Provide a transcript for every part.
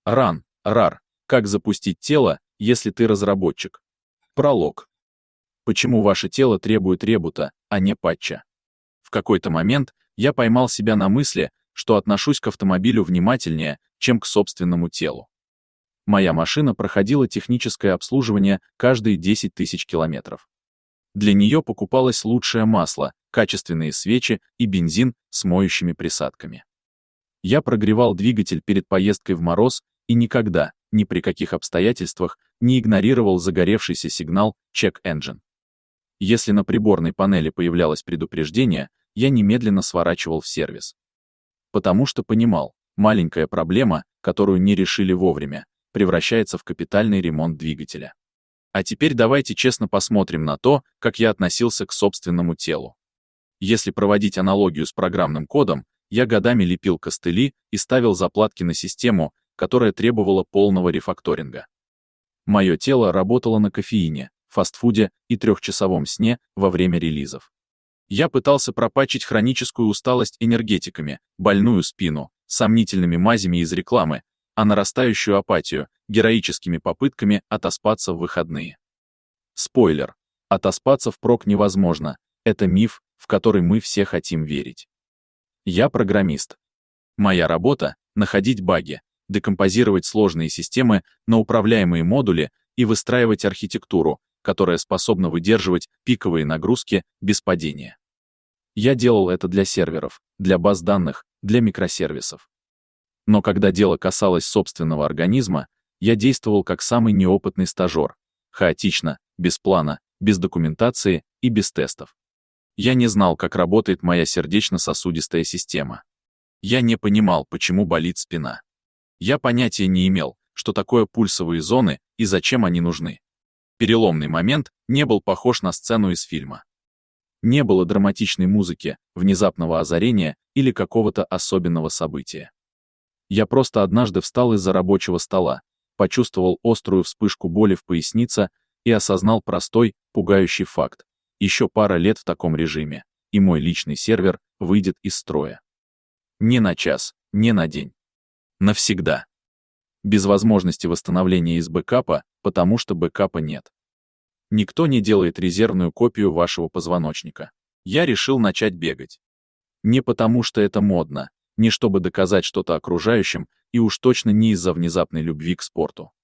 RAR. Как запустить тело, если ты разработчик? Пролог. Почему ваше тело требует ребута, а не патча? В какой-то момент я поймал себя на мысли, что отношусь к автомобилю внимательнее, чем к собственному телу. Моя машина проходила техническое обслуживание каждые 10 тысяч километров. Для нее покупалось лучшее масло, качественные свечи и бензин с моющими присадками. Я прогревал двигатель перед поездкой в мороз и никогда, ни при каких обстоятельствах, не игнорировал загоревшийся сигнал «Check Engine». Если на приборной панели появлялось предупреждение, я немедленно сворачивал в сервис. Потому что понимал, маленькая проблема, которую не решили вовремя, превращается в капитальный ремонт двигателя. А теперь давайте честно посмотрим на то, как я относился к собственному телу. Если проводить аналогию с программным кодом, я годами лепил костыли и ставил заплатки на систему, которая требовала полного рефакторинга. Мое тело работало на кофеине, фастфуде и 3-часовом сне во время релизов. Я пытался пропатчить хроническую усталость энергетиками, больную спину, сомнительными мазями из рекламы, а нарастающую апатию героическими попытками отоспаться в выходные. Спойлер. Отоспаться впрок невозможно. Это миф, в который мы все хотим верить. Я программист. Моя работа — находить баги, декомпозировать сложные системы на управляемые модули и выстраивать архитектуру, которая способна выдерживать пиковые нагрузки без падения. Я делал это для серверов, для баз данных, для микросервисов. Но когда дело касалось собственного организма, я действовал как самый неопытный стажер, хаотично, без плана, без документации и без тестов. Я не знал, как работает моя сердечно-сосудистая система. Я не понимал, почему болит спина. Я понятия не имел, что такое пульсовые зоны и зачем они нужны. Переломный момент не был похож на сцену из фильма. Не было драматичной музыки, внезапного озарения или какого-то особенного события. Я просто однажды встал из-за рабочего стола, почувствовал острую вспышку боли в пояснице и осознал простой, пугающий факт. Еще пара лет в таком режиме, и мой личный сервер выйдет из строя. Не на час, не на день. Навсегда. Без возможности восстановления из бэкапа, потому что бэкапа нет. Никто не делает резервную копию вашего позвоночника. Я решил начать бегать. Не потому что это модно, не чтобы доказать что-то окружающим, и уж точно не из-за внезапной любви к спорту.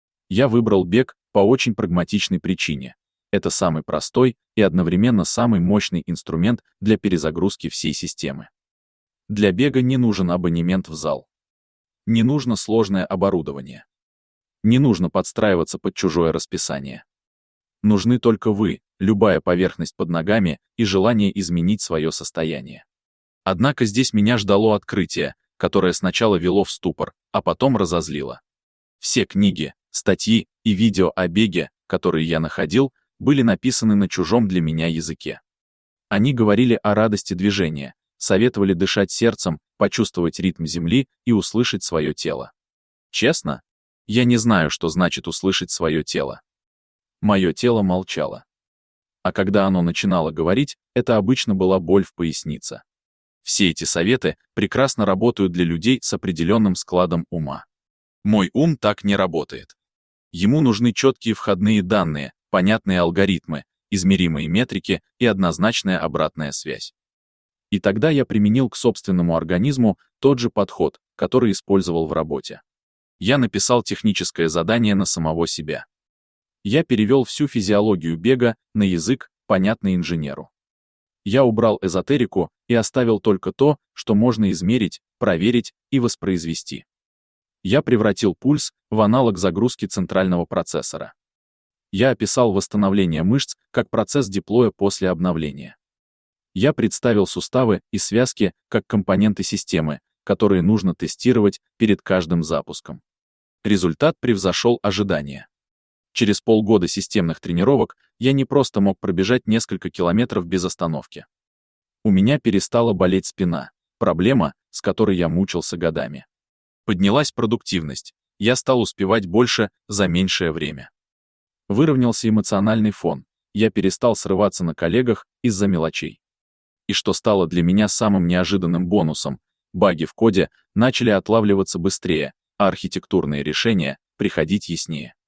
Я выбрал бег по очень прагматичной причине. Это самый простой и одновременно самый мощный инструмент для перезагрузки всей системы. Для бега не нужен абонемент в зал. Не нужно сложное оборудование. Не нужно подстраиваться под чужое расписание. Нужны только вы, любая поверхность под ногами и желание изменить свое состояние. Однако здесь меня ждало открытие, которое сначала вело в ступор, а потом разозлило. Все книги, статьи и видео о беге, которые я находил, были написаны на чужом для меня языке. Они говорили о радости движения, советовали дышать сердцем, почувствовать ритм земли и услышать свое тело. Честно? Я не знаю, что значит услышать свое тело. Мое тело молчало. А когда оно начинало говорить, это обычно была боль в пояснице. Все эти советы прекрасно работают для людей с определенным складом ума. Мой ум так не работает. Ему нужны четкие входные данные, понятные алгоритмы, измеримые метрики и однозначная обратная связь. И тогда я применил к собственному организму тот же подход, который использовал в работе. Я написал техническое задание на самого себя. Я перевел всю физиологию бега на язык, понятный инженеру. Я убрал эзотерику и оставил только то, что можно измерить, проверить и воспроизвести. Я превратил пульс в аналог загрузки центрального процессора. Я описал восстановление мышц как процесс деплоя после обновления. Я представил суставы и связки как компоненты системы, которые нужно тестировать перед каждым запуском. Результат превзошел ожидания. Через полгода системных тренировок я не просто мог пробежать несколько километров без остановки. У меня перестала болеть спина, проблема, с которой я мучился годами. Поднялась продуктивность, я стал успевать больше за меньшее время. Выровнялся эмоциональный фон, я перестал срываться на коллегах из-за мелочей. И что стало для меня самым неожиданным бонусом, баги в коде начали отлавливаться быстрее, а архитектурные решения приходить яснее.